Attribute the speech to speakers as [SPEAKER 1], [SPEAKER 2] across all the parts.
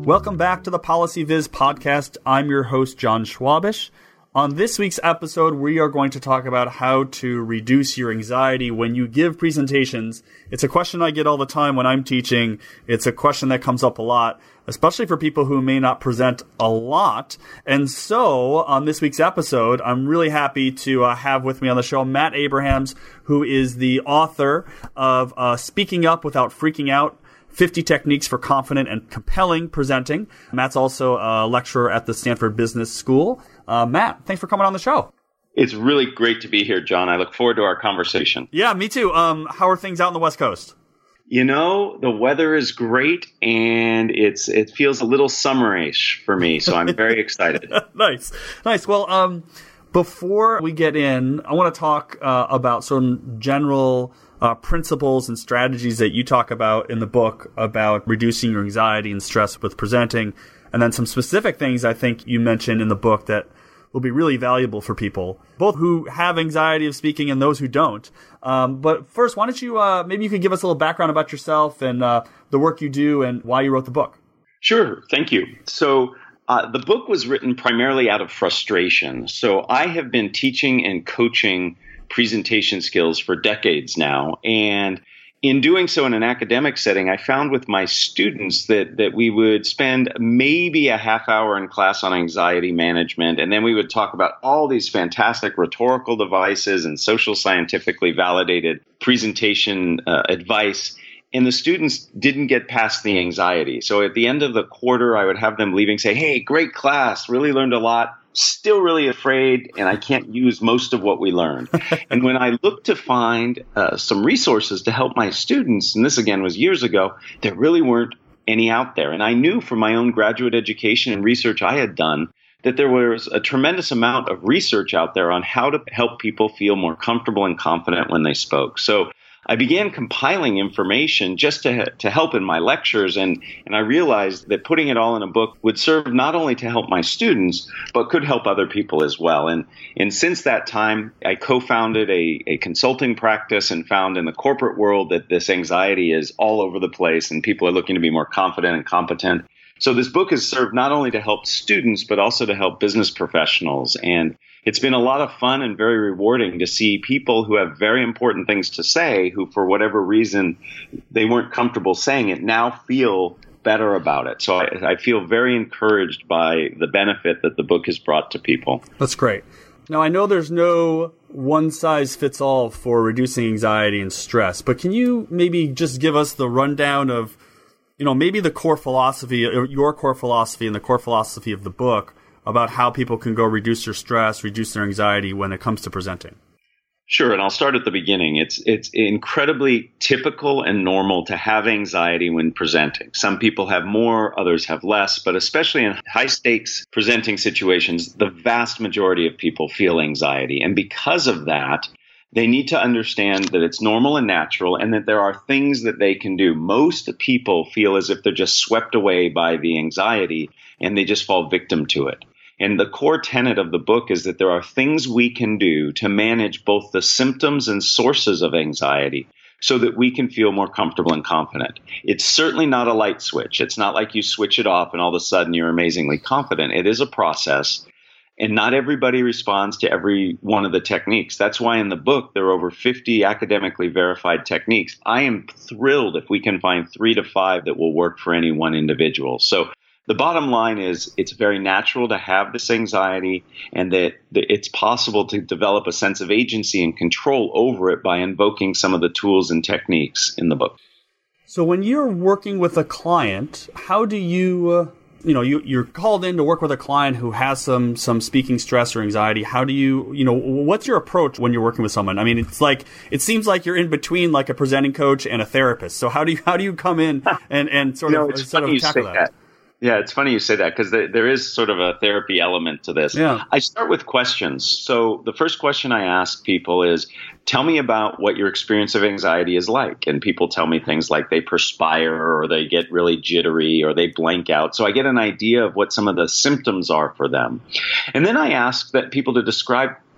[SPEAKER 1] Welcome back to the PolicyViz podcast. I'm your host, John Schwabish. On this week's episode, we are going to talk about how to reduce your anxiety when you give presentations. It's a question I get all the time when I'm teaching. It's a question that comes up a lot, especially for people who may not present a lot. And so on this week's episode, I'm really happy to have with me on the show Matt Abrahams, who is the author of Speaking Up Without Freaking Out, 50 Techniques for Confident and Compelling Presenting. Matt's also a lecturer at the Stanford Business School. Matt, thanks for coming on the show.
[SPEAKER 2] It's really great to be here, John. I look forward to our conversation.
[SPEAKER 1] Yeah, me too. How are things out on the West Coast?
[SPEAKER 2] You know, the weather is great, and it feels a little summerish for me, so I'm very excited.
[SPEAKER 1] Nice. Well, before we get in, I want to talk about some general principles and strategies that you talk about in the book about reducing your anxiety and stress with presenting, and then some specific things I think you mentioned in the book that will be really valuable for people, both who have anxiety of speaking and those who don't. But first, why don't you, maybe you could give us a little background about yourself and the work you do and why you wrote the book.
[SPEAKER 2] Sure. Thank you. So the book was written primarily out of frustration. So I have been teaching and coaching presentation skills for decades now. And in doing so in an academic setting, I found with my students that we would spend maybe a half hour in class on anxiety management, and then we would talk about all these fantastic rhetorical devices and social scientifically validated presentation advice, and the students didn't get past the anxiety. So at the end of the quarter, I would have them leaving, say, hey, great class, really learned a lot. Still really afraid, and I can't use most of what we learned. And when I looked to find some resources to help my students, and this again was years ago, there really weren't any out there. And I knew from my own graduate education and research I had done that there was a tremendous amount of research out there on how to help people feel more comfortable and confident when they spoke. So I began compiling information just to help in my lectures, and I realized that putting it all in a book would serve not only to help my students, but could help other people as well. And since that time, I co-founded a consulting practice and found in the corporate world that this anxiety is all over the place and people are looking to be more confident and competent. So this book has served not only to help students, but also to help business professionals. And it's been a lot of fun and very rewarding to see people who have very important things to say, who for whatever reason they weren't comfortable saying it, now feel better about it. So I feel very encouraged by the benefit that the book has brought to people.
[SPEAKER 1] That's great. Now, I know there's no one-size-fits-all for reducing anxiety and stress, but can you maybe just give us the rundown of, maybe the core philosophy, or your core philosophy and the core philosophy of the book about how people can go reduce their stress, reduce their anxiety when it comes to presenting?
[SPEAKER 2] Sure, and I'll start at the beginning. It's incredibly typical and normal to have anxiety when presenting. Some people have more, others have less, but especially in high-stakes presenting situations, the vast majority of people feel anxiety. And because of that, they need to understand that it's normal and natural and that there are things that they can do. Most people feel as if they're just swept away by the anxiety and they just fall victim to it. And the core tenet of the book is that there are things we can do to manage both the symptoms and sources of anxiety so that we can feel more comfortable and confident. It's certainly not a light switch. It's not like you switch it off and all of a sudden you're amazingly confident. It is a process. And not everybody responds to every one of the techniques. That's why in the book, there are over 50 academically verified techniques. I am thrilled if we can find 3 to 5 that will work for any one individual. So the bottom line is it's very natural to have this anxiety and that it's possible to develop a sense of agency and control over it by invoking some of the tools and techniques in the book.
[SPEAKER 1] So when you're working with a client, how do you... you're called in to work with a client who has some speaking stress or anxiety. How do what's your approach when you're working with someone? I mean, it seems like you're in between like a presenting coach and a therapist. So how do you come in and sort of tackle that?
[SPEAKER 2] Yeah, it's funny you say that because there is sort of a therapy element to this.
[SPEAKER 1] Yeah.
[SPEAKER 2] I start with questions. So the first question I ask people is, tell me about what your experience of anxiety is like. And people tell me things like they perspire or they get really jittery or they blank out. So I get an idea of what some of the symptoms are for them. And then I ask that people to describe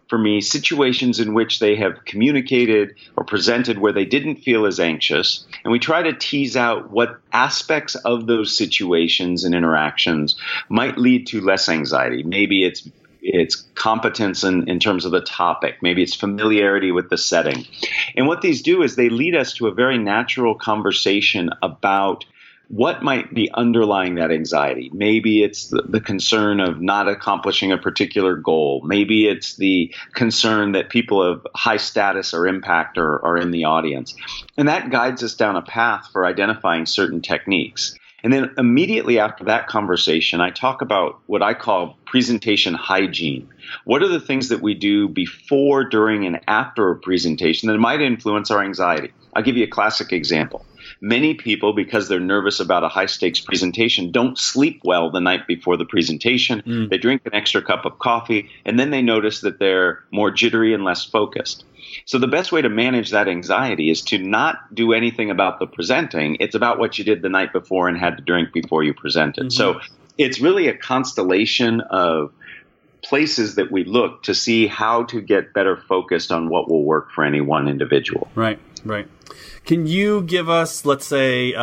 [SPEAKER 2] for me situations in which they have communicated or presented where they didn't feel as anxious. And we try to tease out what aspects of those situations and interactions might lead to less anxiety. Maybe it's competence in terms of the topic. Maybe it's familiarity with the setting. And what these do is they lead us to a very natural conversation about what might be underlying that anxiety. Maybe it's the concern of not accomplishing a particular goal. Maybe it's the concern that people of high status or impact are in the audience. And that guides us down a path for identifying certain techniques. And then immediately after that conversation, I talk about what I call presentation hygiene. What are the things that we do before, during, and after a presentation that might influence our anxiety? I'll give you a classic example. Many people, because they're nervous about a high-stakes presentation, don't sleep well the night before the presentation. They drink an extra cup of coffee, and then they notice that they're more jittery and less focused. So the best way to manage that anxiety is to not do anything about the presenting. It's about what you did the night before and had to drink before you presented. So it's really a constellation of places that we look to see how to get better focused on what will work for any one individual.
[SPEAKER 1] Right. Can you give us, let's say,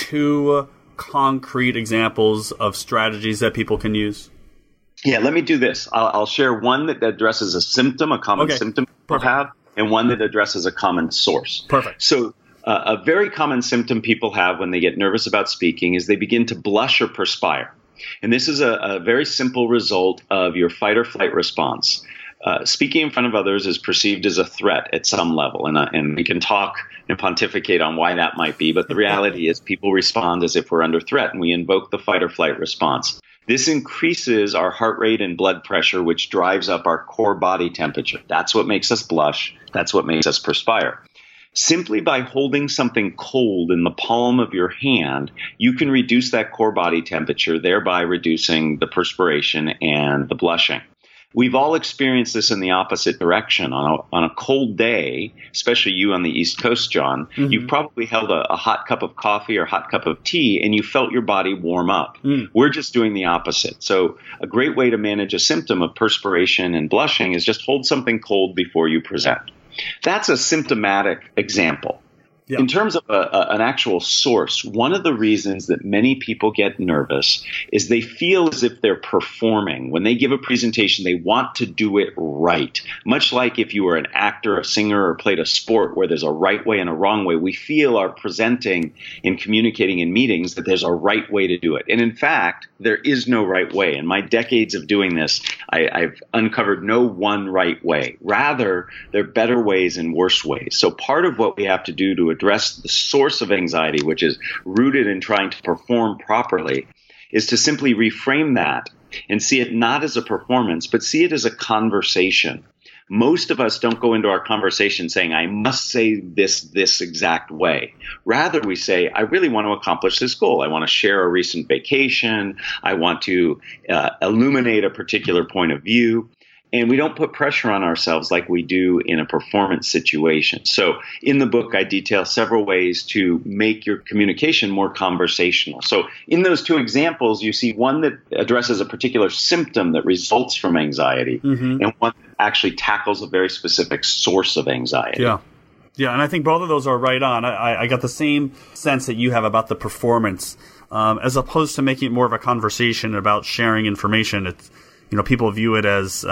[SPEAKER 1] 2 concrete examples of strategies that people can use?
[SPEAKER 2] Yeah, let me do this. I'll share one that addresses a symptom, a common symptom people have, and one that addresses a common source.
[SPEAKER 1] Perfect.
[SPEAKER 2] So a very common symptom people have when they get nervous about speaking is they begin to blush or perspire. And this is a very simple result of your fight or flight response. Speaking in front of others is perceived as a threat at some level, and we can talk and pontificate on why that might be, but the reality is people respond as if we're under threat, and we invoke the fight or flight response. This increases our heart rate and blood pressure, which drives up our core body temperature. That's what makes us blush. That's what makes us perspire. Simply by holding something cold in the palm of your hand, you can reduce that core body temperature, thereby reducing the perspiration and the blushing. We've all experienced this in the opposite direction. On a cold day, especially you on the East Coast, John, you've probably held a hot cup of coffee or hot cup of tea and you felt your body warm up. We're just doing the opposite. So a great way to manage a symptom of perspiration and blushing is just hold something cold before you present. That's a symptomatic example. Yeah. In terms of an actual source, one of the reasons that many people get nervous is they feel as if they're performing. When they give a presentation, they want to do it right. Much like if you were an actor, a singer, or played a sport where there's a right way and a wrong way, we feel our presenting and communicating in meetings that there's a right way to do it. And in fact, there is no right way. In my decades of doing this, I've uncovered no one right way. Rather, there are better ways and worse ways. So part of what we have to do to address the source of anxiety, which is rooted in trying to perform properly, is to simply reframe that and see it not as a performance, but see it as a conversation. Most of us don't go into our conversation saying, I must say this exact way. Rather, we say, I really want to accomplish this goal. I want to share a recent vacation. I want to illuminate a particular point of view. And we don't put pressure on ourselves like we do in a performance situation. So in the book, I detail several ways to make your communication more conversational. So in those 2 examples, you see one that addresses a particular symptom that results from anxiety, and one that actually tackles a very specific source of anxiety.
[SPEAKER 1] Yeah, and I think both of those are right on. I got the same sense that you have about the performance, as opposed to making it more of a conversation about sharing information. It's people view it as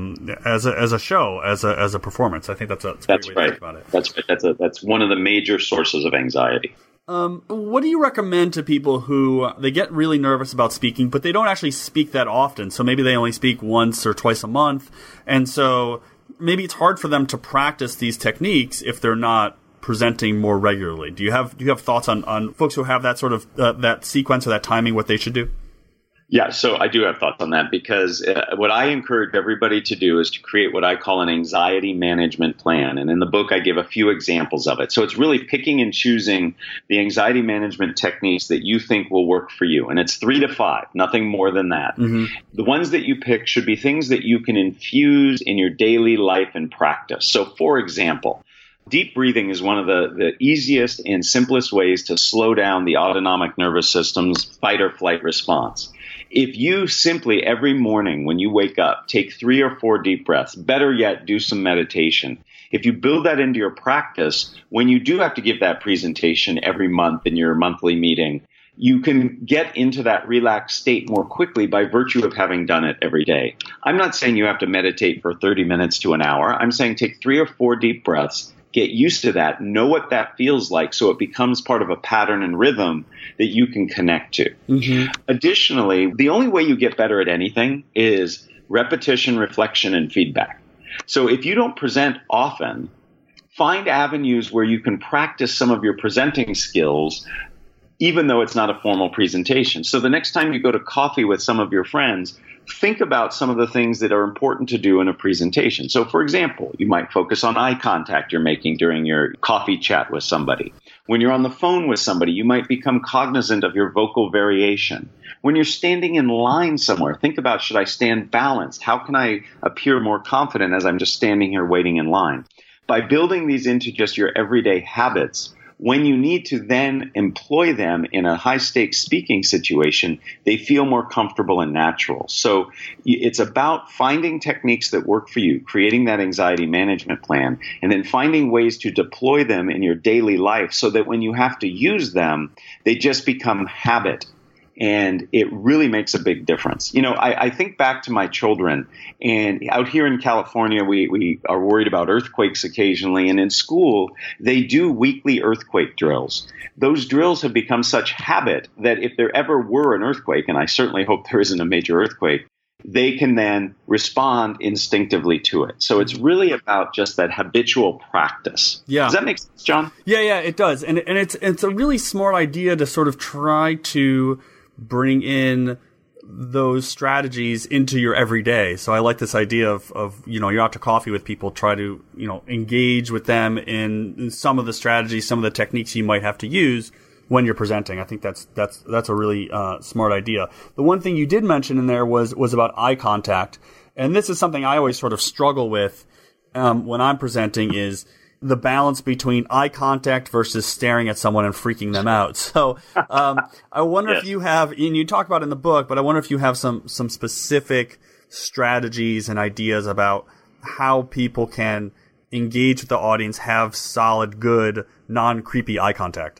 [SPEAKER 1] a show, as a performance. I think that's a great way to think about it.
[SPEAKER 2] That's right. That's one of the major sources of anxiety.
[SPEAKER 1] What do you recommend to people who they get really nervous about speaking, but they don't actually speak that often? So maybe they only speak once or twice a month, and so maybe it's hard for them to practice these techniques if they're not presenting more regularly. Do you have thoughts on folks who have that sort of that sequence or that timing, what they should do?
[SPEAKER 2] Yeah, so I do have thoughts on that because what I encourage everybody to do is to create what I call an anxiety management plan. And in the book, I give a few examples of it. So it's really picking and choosing the anxiety management techniques that you think will work for you. And it's 3 to 5, nothing more than that. The ones that you pick should be things that you can infuse in your daily life and practice. So for example, deep breathing is one of the easiest and simplest ways to slow down the autonomic nervous system's fight or flight response. If you simply every morning when you wake up, take 3 or 4 deep breaths, better yet, do some meditation. If you build that into your practice, when you do have to give that presentation every month in your monthly meeting, you can get into that relaxed state more quickly by virtue of having done it every day. I'm not saying you have to meditate for 30 minutes to an hour. I'm saying take 3 or 4 deep breaths, get used to that, know what that feels like so it becomes part of a pattern and rhythm that you can connect to. Mm-hmm. Additionally, the only way you get better at anything is repetition, reflection, and feedback. So if you don't present often, find avenues where you can practice some of your presenting skills even though it's not a formal presentation. So the next time you go to coffee with some of your friends, think about some of the things that are important to do in a presentation. So, for example, you might focus on eye contact you're making during your coffee chat with somebody. When you're on the phone with somebody, you might become cognizant of your vocal variation. When you're standing in line somewhere, think about, should I stand balanced? How can I appear more confident as I'm just standing here waiting in line? By building these into just your everyday habits, when you need to then employ them in a high-stakes speaking situation, they feel more comfortable and natural. So it's about finding techniques that work for you, creating that anxiety management plan, and then finding ways to deploy them in your daily life so that when you have to use them, they just become habit. And it really makes a big difference. You know, I think back to my children, and out here in California, we are worried about earthquakes occasionally. And in school, they do weekly earthquake drills. Those drills have become such habit that if there ever were an earthquake, and I certainly hope there isn't a major earthquake, they can then respond instinctively to it. So it's really about just that habitual practice.
[SPEAKER 1] Yeah.
[SPEAKER 2] Does that make sense, John?
[SPEAKER 1] Yeah, it does. And it's a really smart idea to sort of try to bring in those strategies into your everyday. So I like this idea of you're out to coffee with people, try to, engage with them in some of the strategies, some of the techniques you might have to use when you're presenting. I think that's a really smart idea. The one thing you did mention in there was about eye contact. And this is something I always sort of struggle with when I'm presenting, is the balance between eye contact versus staring at someone and freaking them out. So I wonder if you have, and you talk about it in the book, but I wonder if you have some specific strategies and ideas about how people can engage with the audience, have solid, good, non-creepy eye contact.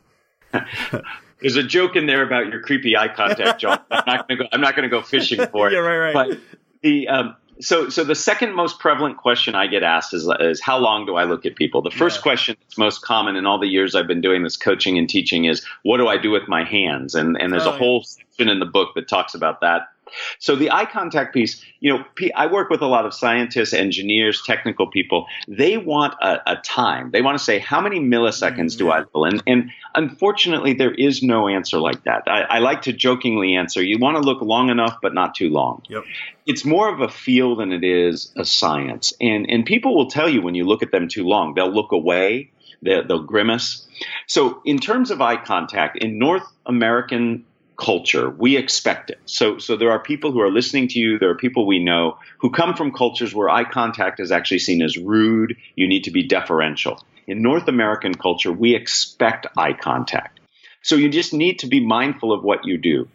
[SPEAKER 2] There's a joke in there about your creepy eye contact, John. I'm not going to go fishing for it.
[SPEAKER 1] Yeah, right.
[SPEAKER 2] But the So the second most prevalent question I get asked is how long do I look at people? The first question that's most common in all the years I've been doing this coaching and teaching is, what do I do with my hands? And there's a whole section in the book that talks about that. So the eye contact piece, I work with a lot of scientists, engineers, technical people. They want a time. They want to say, how many milliseconds do I pull? And unfortunately, there is no answer like that. I like to jokingly answer, you want to look long enough, but not too long.
[SPEAKER 1] Yep.
[SPEAKER 2] It's more of a feel than it is a science. And people will tell you when you look at them too long, they'll look away, they'll grimace. So in terms of eye contact, in North American culture, we expect it. So there are people who are listening to you. There are people we know who come from cultures where eye contact is actually seen as rude. You need to be deferential. In North American culture, we expect eye contact. So you just need to be mindful of what you do.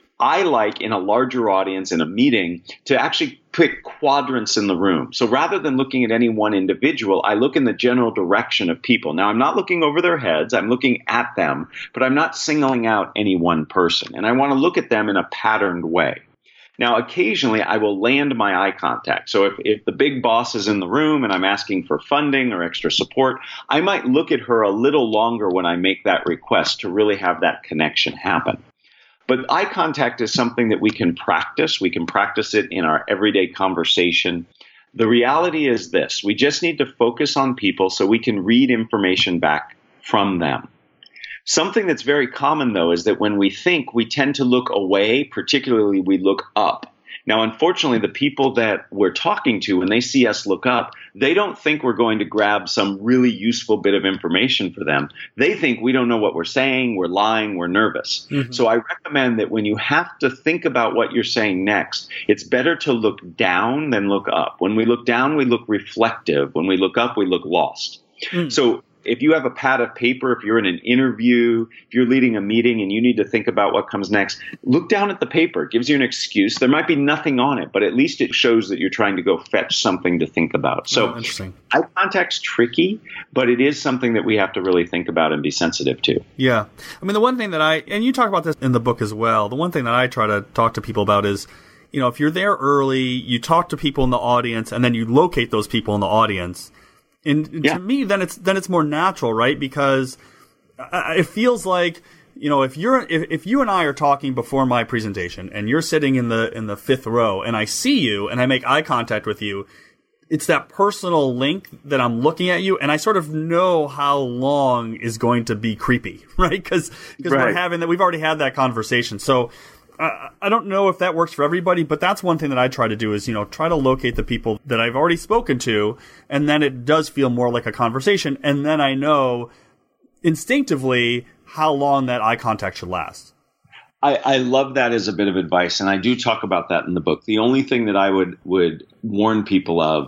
[SPEAKER 2] I like, in a larger audience, in a meeting, to actually pick quadrants in the room. So rather than looking at any one individual, I look in the general direction of people. Now, I'm not looking over their heads. I'm looking at them, but I'm not singling out any one person. And I want to look at them in a patterned way. Now, occasionally, I will land my eye contact. So if the big boss is in the room and I'm asking for funding or extra support, I might look at her a little longer when I make that request to really have that connection happen. But eye contact is something that we can practice. We can practice it in our everyday conversation. The reality is this: we just need to focus on people so we can read information back from them. Something that's very common, though, is that when we think, we tend to look away, particularly we look up. Now, unfortunately, the people that we're talking to, when they see us look up, they don't think we're going to grab some really useful bit of information for them. They think we don't know what we're saying, we're lying, we're nervous. Mm-hmm. So I recommend that when you have to think about what you're saying next, it's better to look down than look up. When we look down, we look reflective. When we look up, we look lost. Mm-hmm. So if you have a pad of paper, if you're in an interview, if you're leading a meeting and you need to think about what comes next, look down at the paper. It gives you an excuse. There might be nothing on it, but at least it shows that you're trying to go fetch something to think about. So
[SPEAKER 1] interesting.
[SPEAKER 2] Eye contact's tricky, but it is something that we have to really think about and be sensitive to.
[SPEAKER 1] Yeah. I mean, the one thing that and you talk about this in the book as well, the one thing that I try to talk to people about is, if you're there early, you talk to people in the audience, and then you locate those people in the audience. And to me, then it's more natural, right? Because it feels like, if you and I are talking before my presentation, and you're sitting in the fifth row, and I see you, and I make eye contact with you, it's that personal link that I'm looking at you, and I sort of know how long is going to be creepy, right? Because we're having that, we've already had that conversation. So I don't know if that works for everybody, but that's one thing that I try to do is, try to locate the people that I've already spoken to, and then it does feel more like a conversation, and then I know instinctively how long that eye contact should last.
[SPEAKER 2] I love that as a bit of advice, and I do talk about that in the book. The only thing that I would warn people of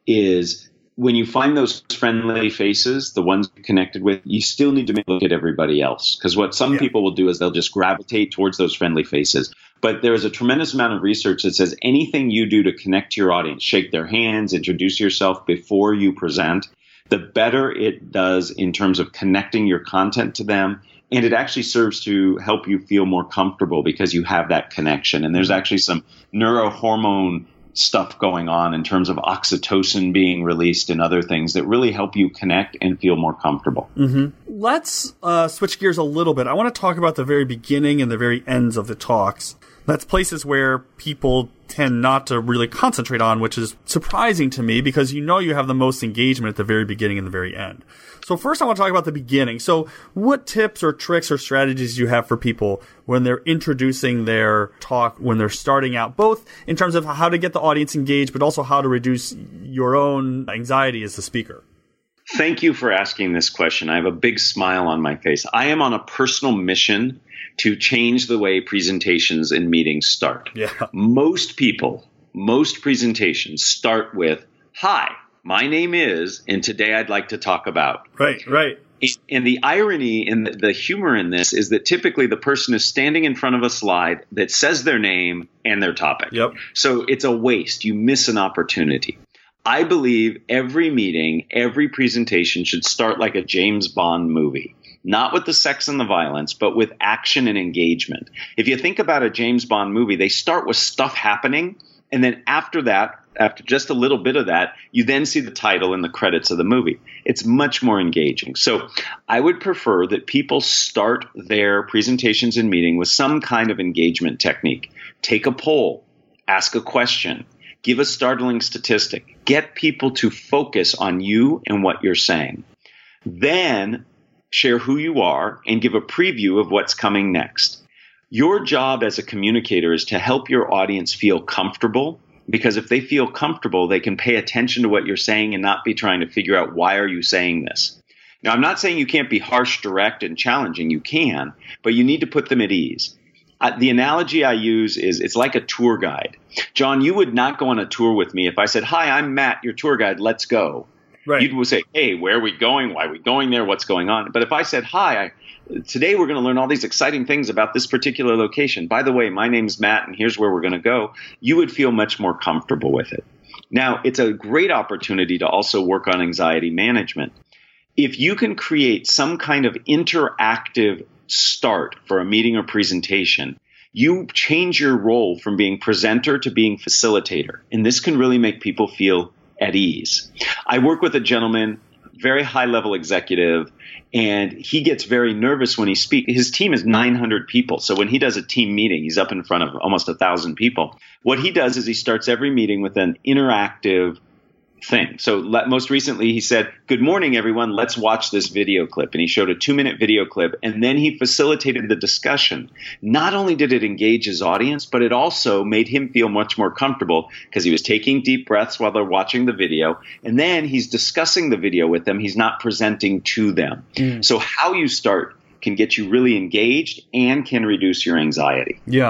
[SPEAKER 2] is when you find those friendly faces, the ones you connected with, you still need to look at everybody else. Because what some people will do is they'll just gravitate towards those friendly faces. But there is a tremendous amount of research that says anything you do to connect to your audience, shake their hands, introduce yourself before you present, the better it does in terms of connecting your content to them. And it actually serves to help you feel more comfortable because you have that connection. And there's actually some neurohormone stuff going on in terms of oxytocin being released and other things that really help you connect and feel more comfortable.
[SPEAKER 1] Mm-hmm. Let's switch gears a little bit. I want to talk about the very beginning and the very ends of the talks. That's places where people tend not to really concentrate on, which is surprising to me because you have the most engagement at the very beginning and the very end. So first I want to talk about the beginning. So what tips or tricks or strategies do you have for people when they're introducing their talk, when they're starting out, both in terms of how to get the audience engaged, but also how to reduce your own anxiety as the speaker?
[SPEAKER 2] Thank you for asking this question. I have a big smile on my face. I am on a personal mission to change the way presentations and meetings start.
[SPEAKER 1] Yeah.
[SPEAKER 2] Most presentations start with, "Hi, my name is, and today I'd like to talk about."
[SPEAKER 1] Right.
[SPEAKER 2] And the irony and the humor in this is that typically the person is standing in front of a slide that says their name and their topic.
[SPEAKER 1] Yep.
[SPEAKER 2] So it's a waste. You miss an opportunity. I believe every meeting, every presentation should start like a James Bond movie. Not with the sex and the violence, but with action and engagement. If you think about a James Bond movie, they start with stuff happening, and then after that, after just a little bit of that, you then see the title and the credits of the movie. It's much more engaging. So I would prefer that people start their presentations and meeting with some kind of engagement technique. Take a poll, ask a question, give a startling statistic, get people to focus on you and what you're saying. Then share who you are and give a preview of what's coming next. Your job as a communicator is to help your audience feel comfortable, because if they feel comfortable, they can pay attention to what you're saying and not be trying to figure out, why are you saying this? Now, I'm not saying you can't be harsh, direct, and challenging. You can, but you need to put them at ease. The analogy I use is it's like a tour guide. John, you would not go on a tour with me if I said, "Hi, I'm Matt, your tour guide. Let's go." Right. You'd say, "Hey, where are we going? Why are we going there? What's going on?" But if I said, "Hi, today we're going to learn all these exciting things about this particular location. By the way, my name's Matt, and here's where we're going to go," you would feel much more comfortable with it. Now, it's a great opportunity to also work on anxiety management. If you can create some kind of interactive start for a meeting or presentation, you change your role from being presenter to being facilitator. And this can really make people feel at ease. I work with a gentleman, very high-level executive, and he gets very nervous when he speaks. His team is 900 people. So when he does a team meeting, he's up in front of almost 1,000 people. What he does is he starts every meeting with an interactive thing. So most recently he said, "Good morning, everyone. Let's watch this video clip." And he showed a 2-minute video clip, and then he facilitated the discussion. Not only did it engage his audience, but it also made him feel much more comfortable because he was taking deep breaths while they're watching the video. And then he's discussing the video with them. He's not presenting to them. So how you start can get you really engaged and can reduce your anxiety.
[SPEAKER 1] Yeah.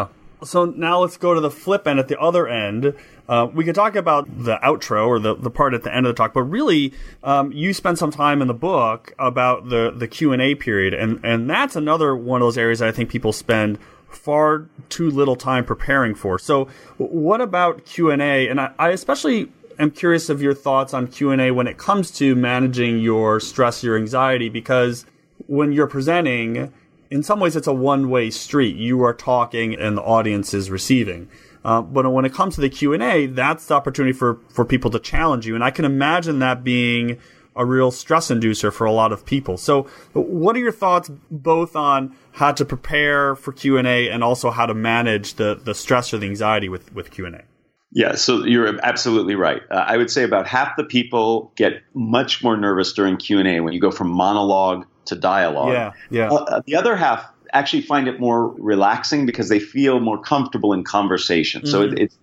[SPEAKER 1] So now let's go to the flip end at the other end. We could talk about the outro or the part at the end of the talk, but really, you spend some time in the book about the Q&A period, and that's another one of those areas that I think people spend far too little time preparing for. So what about Q&A? And I especially am curious of your thoughts on Q&A when it comes to managing your stress, your anxiety, because when you're presenting, in some ways it's a one-way street. You are talking and the audience is receiving. But when it comes to the Q&A, that's the opportunity for people to challenge you. And I can imagine that being a real stress inducer for a lot of people. So what are your thoughts both on how to prepare for Q&A and also how to manage the stress or the anxiety with Q&A?
[SPEAKER 2] Yeah, so you're absolutely right. I would say about half the people get much more nervous during Q&A when you go from monologue to dialogue.
[SPEAKER 1] Yeah.
[SPEAKER 2] The other half actually find it more relaxing because they feel more comfortable in conversation. So it's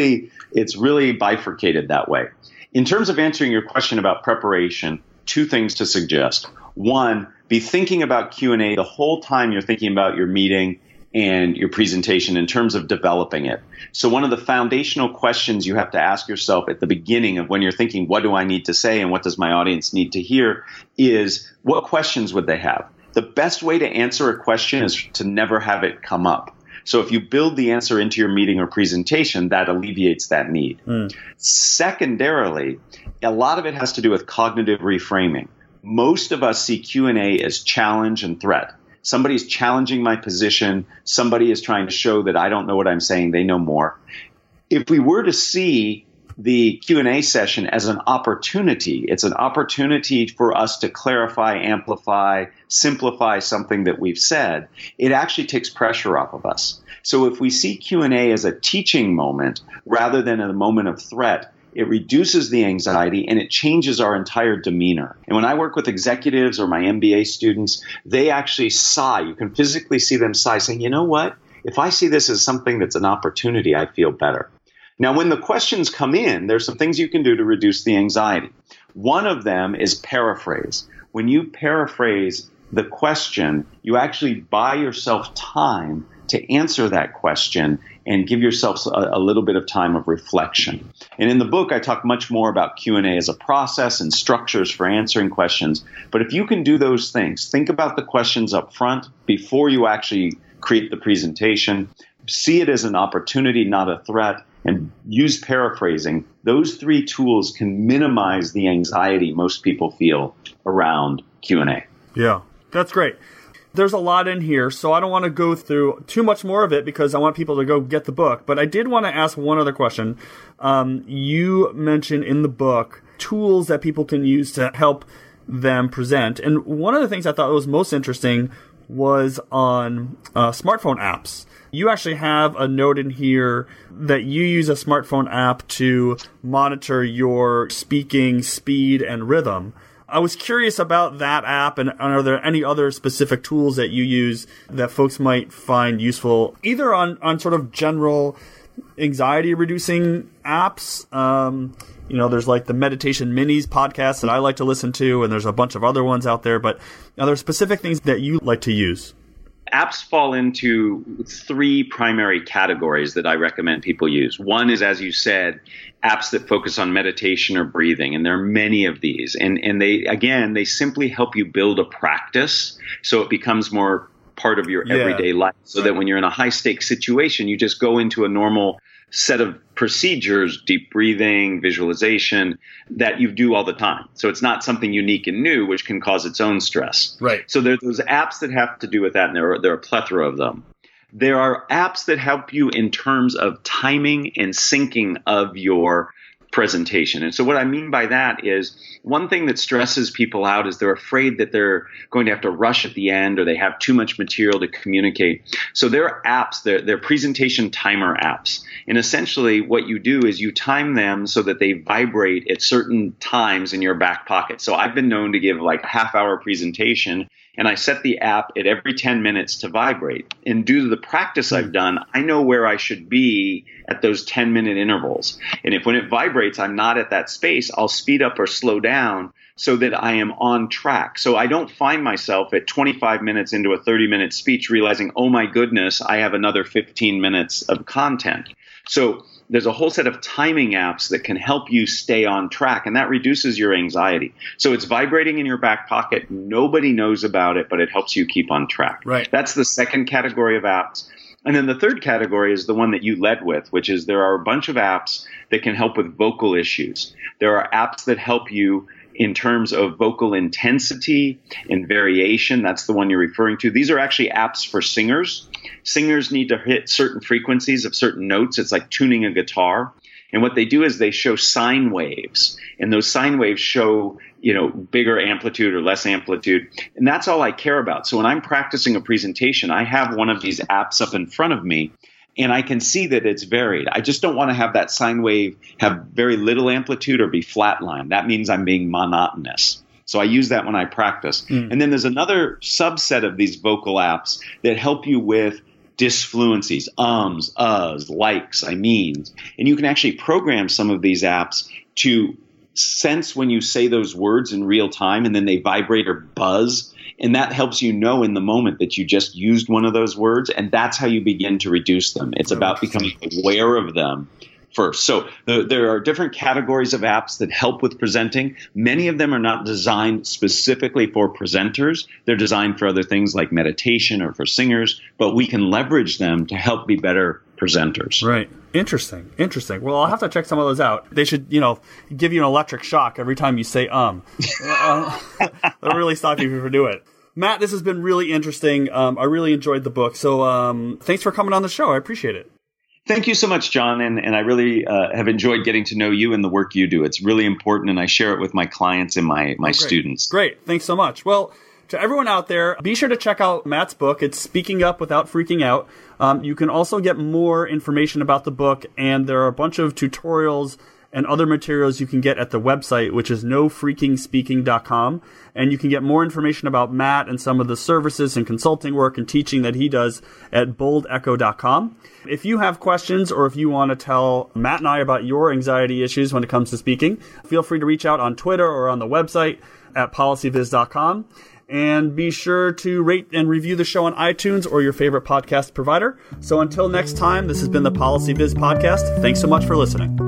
[SPEAKER 2] really bifurcated that way. In terms of answering your question about preparation, two things to suggest. One, be thinking about Q&A the whole time you're thinking about your meeting and your presentation in terms of developing it. So one of the foundational questions you have to ask yourself at the beginning of when you're thinking, what do I need to say and what does my audience need to hear, is what questions would they have? The best way to answer a question is to never have it come up. So if you build the answer into your meeting or presentation, that alleviates that need. Secondarily, a lot of it has to do with cognitive reframing. Most of us see Q&A as challenge and threat. Somebody is challenging my position. Somebody is trying to show that I don't know what I'm saying. They know more. If we were to see the Q&A session as an opportunity, it's an opportunity for us to clarify, amplify, simplify something that we've said. It actually takes pressure off of us. So if we see Q&A as a teaching moment rather than a moment of threat, it reduces the anxiety and it changes our entire demeanor. And when I work with executives or my MBA students, they actually sigh. You can physically see them sigh, saying, you know what? If I see this as something that's an opportunity, I feel better. Now, when the questions come in, there's some things you can do to reduce the anxiety. One of them is paraphrase. When you paraphrase the question, you actually buy yourself time to answer that question and give yourself a little bit of time of reflection. And in the book, I talk much more about Q&A as a process and structures for answering questions. But if you can do those things, think about the questions up front before you actually create the presentation, see it as an opportunity, not a threat, and use paraphrasing. Those three tools can minimize the anxiety most people feel around Q&A.
[SPEAKER 1] Yeah, that's great. There's a lot in here, so I don't want to go through too much more of it because I want people to go get the book. But I did want to ask one other question. You mentioned in the book tools that people can use to help them present. And one of the things I thought was most interesting was on smartphone apps. You actually have a note in here that you use a smartphone app to monitor your speaking speed and rhythm. I was curious about that app, and are there any other specific tools that you use that folks might find useful, either on sort of general anxiety-reducing apps? There's like the Meditation Minis podcast that I like to listen to, and there's a bunch of other ones out there, but are there specific things that you like to use?
[SPEAKER 2] Apps fall into three primary categories that I recommend people use. One is, as you said, apps that focus on meditation or breathing, and there are many of these. And they simply help you build a practice so it becomes more part of your everyday life, so that when you're in a high-stakes situation, you just go into a normal set of procedures, deep breathing, visualization, that you do all the time. So it's not something unique and new, which can cause its own stress.
[SPEAKER 1] Right.
[SPEAKER 2] So there are those apps that have to do with that, and there are a plethora of them. There are apps that help you in terms of timing and syncing of your presentation. And so what I mean by that is, one thing that stresses people out is they're afraid that they're going to have to rush at the end, or they have too much material to communicate. So there are apps, they're presentation timer apps. And essentially what you do is you time them so that they vibrate at certain times in your back pocket. So I've been known to give like a half-hour presentation, and I set the app at every 10 minutes to vibrate. And due to the practice I've done, I know where I should be at those 10-minute intervals. And if when it vibrates, I'm not at that space, I'll speed up or slow down so that I am on track. So I don't find myself at 25 minutes into a 30-minute speech realizing, oh my goodness, I have another 15 minutes of content. So there's a whole set of timing apps that can help you stay on track, and that reduces your anxiety. So it's vibrating in your back pocket. Nobody knows about it, but it helps you keep on track.
[SPEAKER 1] Right.
[SPEAKER 2] That's the second category of apps. And then the third category is the one that you led with, which is there are a bunch of apps that can help with vocal issues. There are apps that help you in terms of vocal intensity and variation. That's the one you're referring to. These are actually apps for singers. Singers need to hit certain frequencies of certain notes. It's like tuning a guitar. And what they do is they show sine waves. And those sine waves show, bigger amplitude or less amplitude. And that's all I care about. So when I'm practicing a presentation, I have one of these apps up in front of me, and I can see that it's varied. I just don't want to have that sine wave have very little amplitude or be flatline. That means I'm being monotonous. So I use that when I practice. And then there's another subset of these vocal apps that help you with disfluencies, ums, uhs, likes, I means. And you can actually program some of these apps to sense when you say those words in real time, and then they vibrate or buzz. And that helps you know in the moment that you just used one of those words, and that's how you begin to reduce them. It's about becoming aware of them first. So there are different categories of apps that help with presenting. Many of them are not designed specifically for presenters. They're designed for other things like meditation or for singers, but we can leverage them to help be better presenters.
[SPEAKER 1] Right. Interesting. Well, I'll have to check some of those out. They should, give you an electric shock every time you say That'll really stop you from doing it. Matt, this has been really interesting. I really enjoyed the book. So thanks for coming on the show. I appreciate it.
[SPEAKER 2] Thank you so much, John. And I really have enjoyed getting to know you and the work you do. It's really important, and I share it with my clients and my students.
[SPEAKER 1] Great. Thanks so much. Well, to everyone out there, be sure to check out Matt's book. It's Speaking Up Without Freaking Out. You can also get more information about the book, and there are a bunch of tutorials and other materials you can get at the website, which is nofreakingspeaking.com. And you can get more information about Matt and some of the services and consulting work and teaching that he does at boldecho.com. If you have questions, or if you want to tell Matt and I about your anxiety issues when it comes to speaking, feel free to reach out on Twitter or on the website at policyviz.com. And be sure to rate and review the show on iTunes or your favorite podcast provider. So until next time, this has been the PolicyViz podcast. Thanks so much for listening.